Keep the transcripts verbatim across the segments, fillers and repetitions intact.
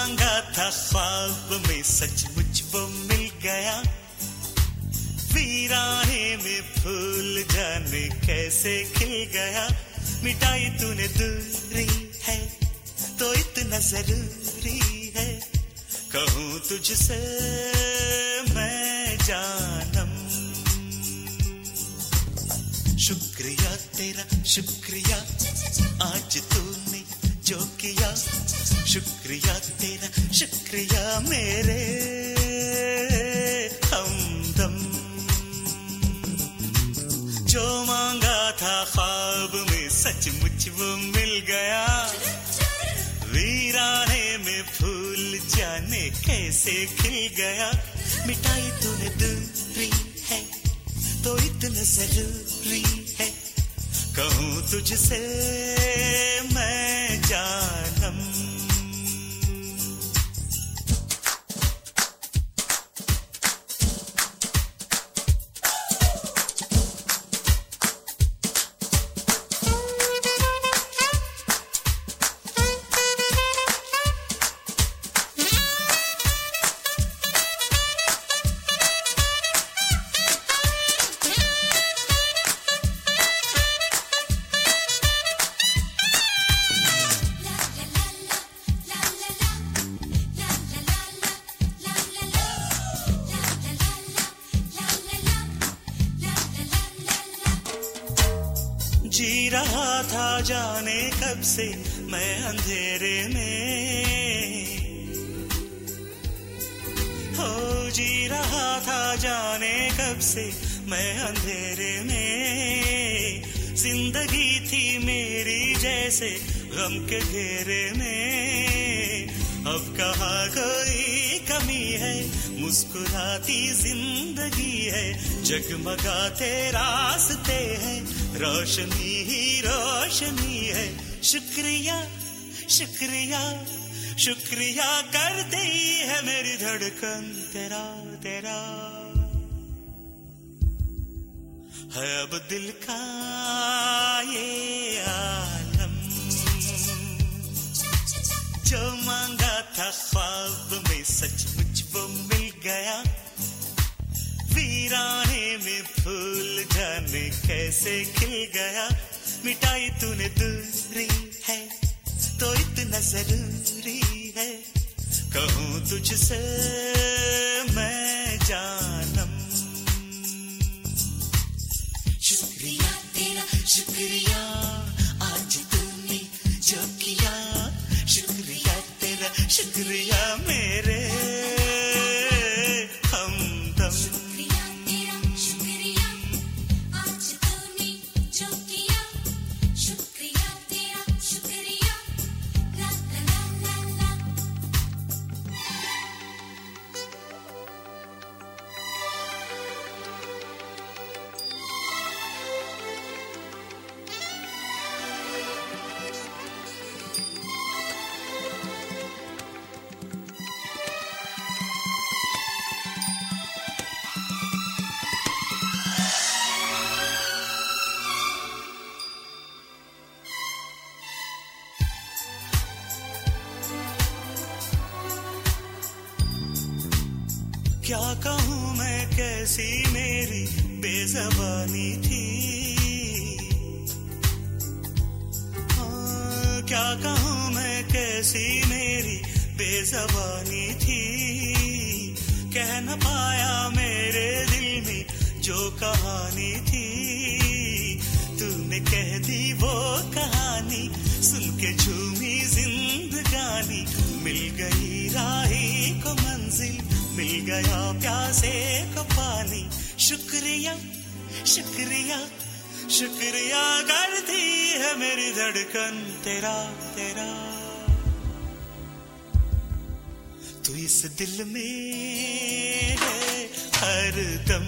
मांगा था ख्वाब में सचमुच वो मिल गया, वीराने में फूल जाने कैसे खिल गया। मिटाई तूने दूरी है तो इतना जरूरी है, कहूँ तुझसे मैं जानम। शुक्रिया तेरा शुक्रिया आज तूने जो किया, शुक्रिया तेरा शुक्रिया मेरे हमदम। जो मांगा था ख्वाब में सचमुच वो मिल गया, वीराने में फूल जाने कैसे खिल गया। मिटाई तूने दूरी है तो इतना जरूरी है, कहूँ तुझसे मैं जानम। जी रहा था जाने कब से मैं अंधेरे में, हो जी रहा था जाने कब से मैं अंधेरे में। जिंदगी थी मेरी जैसे गम के घेरे में, अब कहाँ कोई कमी है, मुस्कुराती जिंदगी है, जगमगाते रास्ते हैं, रोशनी ही रोशनी है। शुक्रिया शुक्रिया शुक्रिया करती है मेरी धड़कन तेरा तेरा, है अब दिल का ये आलम। जो मांगा था ख्वाब में सचमुच वो मिल गया, वीराने में फूल जाने कैसे खिल गया। मिटाई तूने दूरी है तो इतना जरूरी है, कहूँ तुझसे मैं जानम। शुक्रिया तेरा शुक्रिया आज तूने जो किया, शुक्रिया तेरा शुक्रिया मेरे हमदम। क्या कहूँ मैं कैसी मेरी बेज़बानी थी, हाँ, क्या कहूँ मैं कैसी मेरी बेज़बानी थी। कह न पाया मेरे दिल में जो कहानी थी, तूने कह दी वो कहानी, सुन के झूमी जिंदगानी। मिल गई राही को मंजिल, मिल गया प्यासे को पानी। शुक्रिया शुक्रिया शुक्रिया करती है मेरी धड़कन तेरा तेरा, तू इस दिल में है हर दम।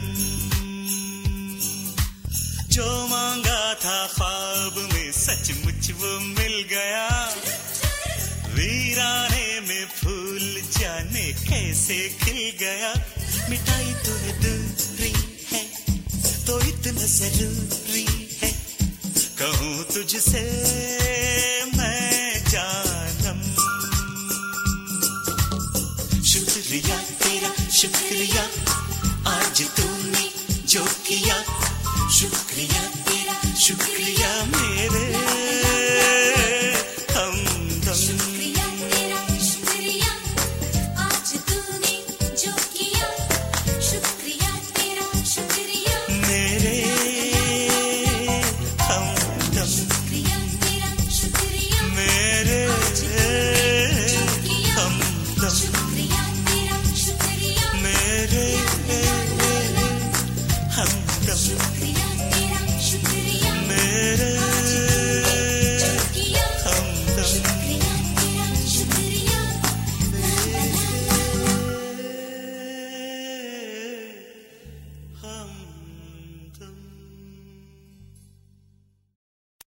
जो मांगा था ख्वाब में सचमुच वो मिल गया, वीराने में फूल जाने कैसे खिल गया। मिटाई तूने दूरी है तो इतना जरूरी है, कहूँ तुझसे मैं जानम। आज तूने जो किया शुक्रिया तेरा शुक्रिया